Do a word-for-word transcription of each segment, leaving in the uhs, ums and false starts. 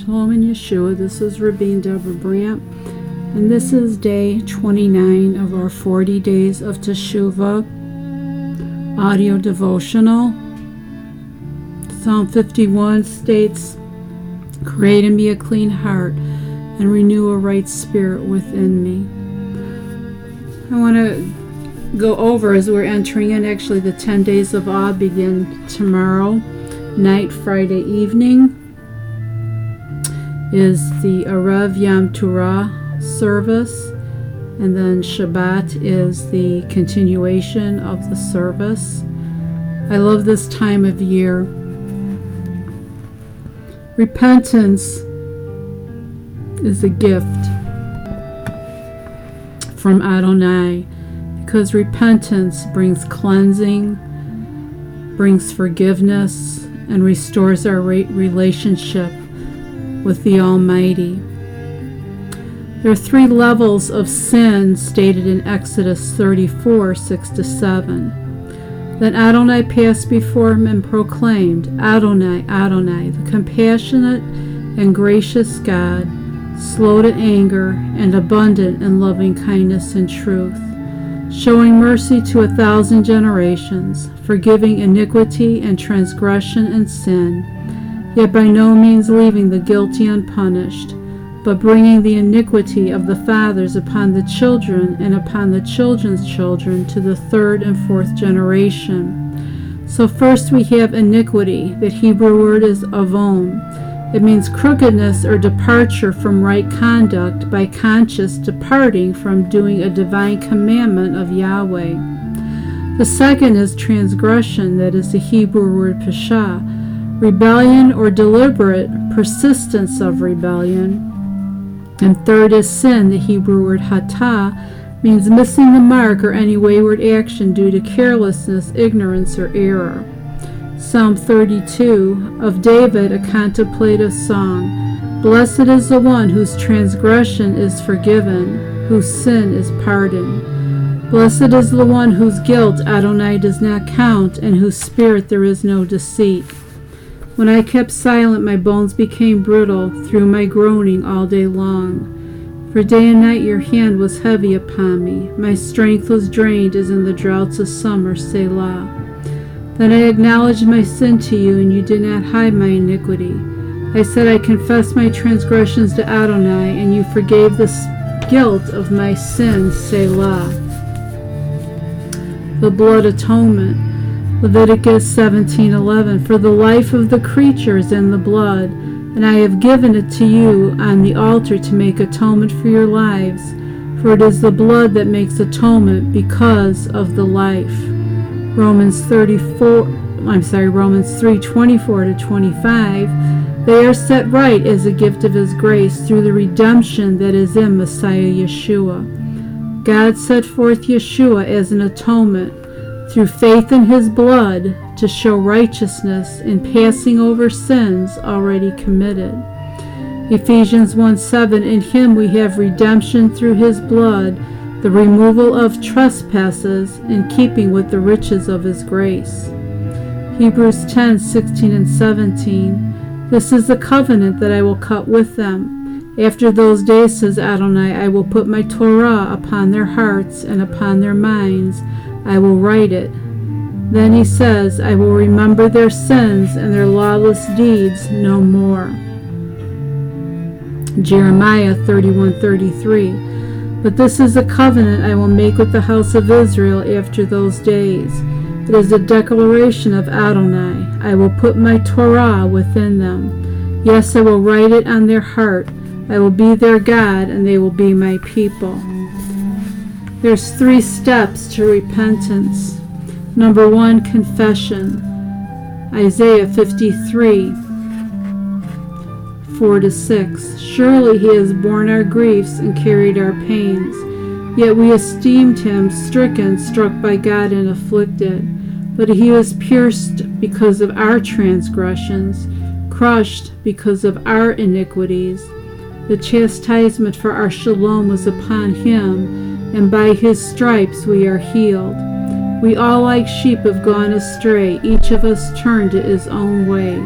Shalom in Yeshua. This is Rabine Deborah Brandt, and this is day twenty-nine of our forty Days of Teshuvah audio devotional. Psalm fifty-one states, "Create in me a clean heart and renew a right spirit within me." I want to go over as we're entering in. Actually, the ten days of awe begin tomorrow night, Friday evening is the Erev Yom Torah service, and then Shabbat is the continuation of the service. I love this time of year. Repentance is a gift from Adonai, because repentance brings cleansing, brings forgiveness, and restores our relationship with the Almighty. There are three levels of sin stated in Exodus thirty-four, six to seven. Then Adonai passed before him and proclaimed, "Adonai, Adonai, the compassionate and gracious God, slow to anger and abundant in loving kindness and truth, showing mercy to a thousand generations, forgiving iniquity and transgression and sin, yet by no means leaving the guilty unpunished, but bringing the iniquity of the fathers upon the children and upon the children's children to the third and fourth generation." So first we have iniquity. The Hebrew word is avon. It means crookedness or departure from right conduct by conscious departing from doing a divine commandment of Yahweh. The second is transgression. That is the Hebrew word pesha. Rebellion or deliberate persistence of rebellion. And third is sin. The Hebrew word hatah means missing the mark or any wayward action due to carelessness, ignorance, or error. Psalm thirty-two of David, a contemplative song. "Blessed is the one whose transgression is forgiven, whose sin is pardoned. Blessed is the one whose guilt Adonai does not count, and whose spirit there is no deceit. When I kept silent, my bones became brittle through my groaning all day long. For day and night your hand was heavy upon me. My strength was drained as in the droughts of summer, Selah. Then I acknowledged my sin to you, and you did not hide my iniquity. I said, I confessed my transgressions to Adonai, and you forgave the guilt of my sins, Selah." The blood atonement. Leviticus seventeen eleven, "For the life of the creature is in the blood, and I have given it to you on the altar to make atonement for your lives, for it is the blood that makes atonement because of the life." Romans thirty-four, I'm sorry, Romans three twenty-four to twenty-five. "They are set right as a gift of His grace through the redemption that is in Messiah Yeshua." God set forth Yeshua as an atonement through faith in His blood to show righteousness in passing over sins already committed. Ephesians one seven, "In Him we have redemption through His blood, the removal of trespasses in keeping with the riches of His grace." Hebrews ten sixteen and seventeen, "This is the covenant that I will cut with them. After those days, says Adonai, I will put my Torah upon their hearts and upon their minds. I will write it." Then he says, "I will remember their sins and their lawless deeds no more." Jeremiah thirty-one thirty-three, "But this is a covenant I will make with the house of Israel after those days. It is a declaration of Adonai. I will put my Torah within them. Yes, I will write it on their heart. I will be their God, and they will be my people." There's three steps to repentance. Number one, confession. Isaiah fifty-three, four to six. "Surely He has borne our griefs and carried our pains. Yet we esteemed Him stricken, struck by God, and afflicted. But He was pierced because of our transgressions, crushed because of our iniquities. The chastisement for our shalom was upon Him, and by His stripes we are healed. We all like sheep have gone astray. Each of us turned to his own way.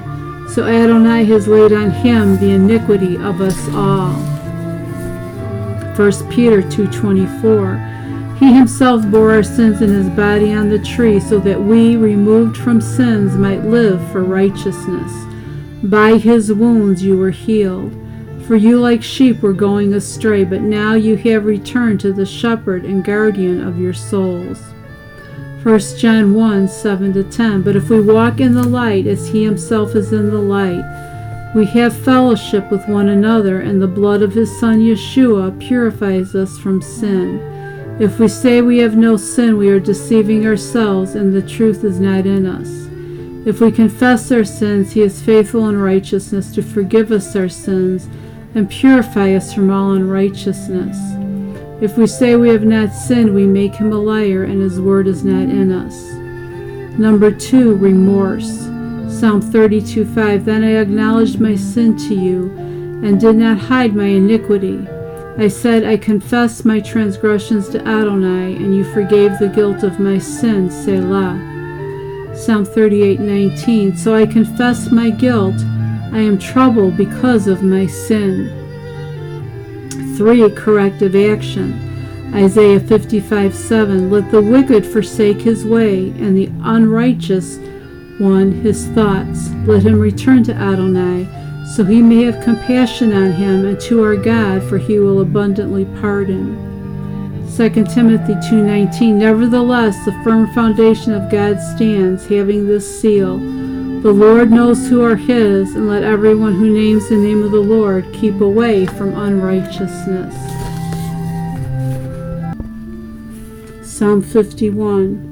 So Adonai has laid on him the iniquity of us all. First Peter two twenty-four. He himself bore our sins in his body on the tree, so that we, removed from sins, might live for righteousness. By his wounds you were healed. For you like sheep were going astray, but now you have returned to the shepherd and guardian of your souls. First John one, seven to ten. But if we walk in the light as he himself is in the light, we have fellowship with one another, and the blood of his Son Yeshua purifies us from sin. If we say we have no sin, we are deceiving ourselves, and the truth is not in us. If we confess our sins, he is faithful and righteous to forgive us our sins and purify us from all unrighteousness. If we say we have not sinned, we make him a liar, and his word is not in us. Number two, remorse. Psalm thirty-two five. Then I acknowledged my sin to you, and did not hide my iniquity. I said, I confessed my transgressions to Adonai, and you forgave the guilt of my sin, Selah. Psalm thirty-eight nineteen. So I confess my guilt. I am troubled because of my sin. Three, corrective action. Isaiah fifty-five seven. Let the wicked forsake his way, and the unrighteous one his thoughts. Let him return to Adonai, so he may have compassion on him, and to our God, for he will abundantly pardon. Second Timothy two nineteen. Nevertheless, the firm foundation of God stands, having this seal: the Lord knows who are his, and let everyone who names the name of the Lord keep away from unrighteousness. Psalm fifty-one.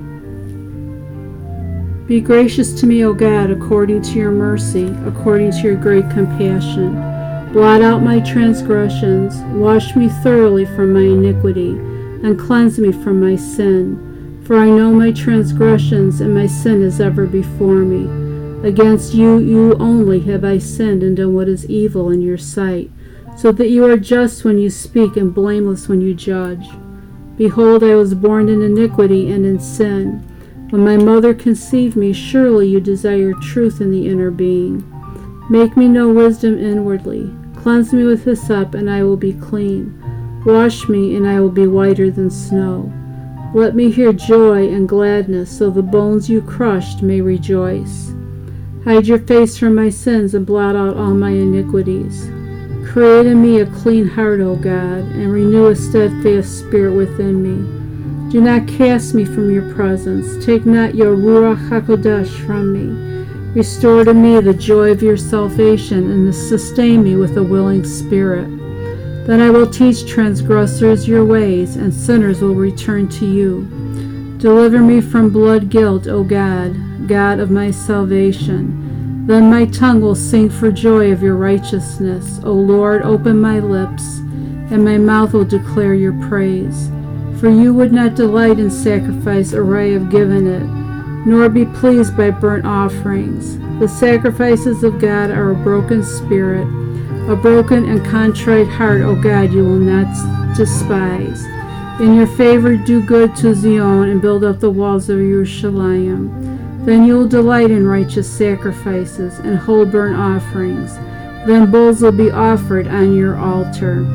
Be gracious to me, O God, according to your mercy, according to your great compassion. Blot out my transgressions, wash me thoroughly from my iniquity, and cleanse me from my sin. For I know my transgressions, and my sin is ever before me. Against you, you only have I sinned and done what is evil in your sight, so that you are just when you speak and blameless when you judge. Behold, I was born in iniquity and in sin. When my mother conceived me, surely you desire truth in the inner being. Make me know wisdom inwardly. Cleanse me with hyssop, and I will be clean. Wash me, and I will be whiter than snow. Let me hear joy and gladness, so the bones you crushed may rejoice. Hide your face from my sins, and blot out all my iniquities. Create in me a clean heart, O God, and renew a steadfast spirit within me. Do not cast me from your presence. Take not your Ruach HaKodesh from me. Restore to me the joy of your salvation, and sustain me with a willing spirit. Then I will teach transgressors your ways, and sinners will return to you. Deliver me from blood guilt, O God, God of my salvation. Then my tongue will sing for joy of your righteousness. O Lord, open my lips, and my mouth will declare your praise. For you would not delight in sacrifice, or I have given it, nor be pleased by burnt offerings. The sacrifices of God are a broken spirit, a broken and contrite heart, O God, you will not despise. In your favor do good to Zion, and build up the walls of Yerushalayim. Then you will delight in righteous sacrifices, and whole burnt offerings. Then bulls will be offered on your altar.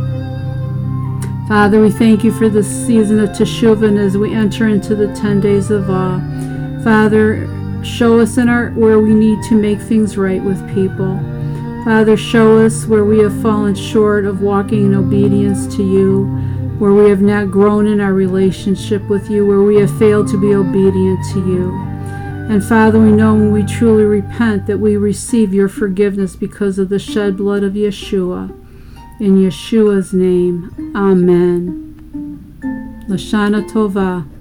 Father, we thank you for this season of Teshuvah, and as we enter into the ten days of awe. Father, show us in our where we need to make things right with people. Father, show us where we have fallen short of walking in obedience to you, where we have not grown in our relationship with you, where we have failed to be obedient to you. And Father, we know when we truly repent that we receive your forgiveness because of the shed blood of Yeshua. In Yeshua's name, Amen. Lashana Tova.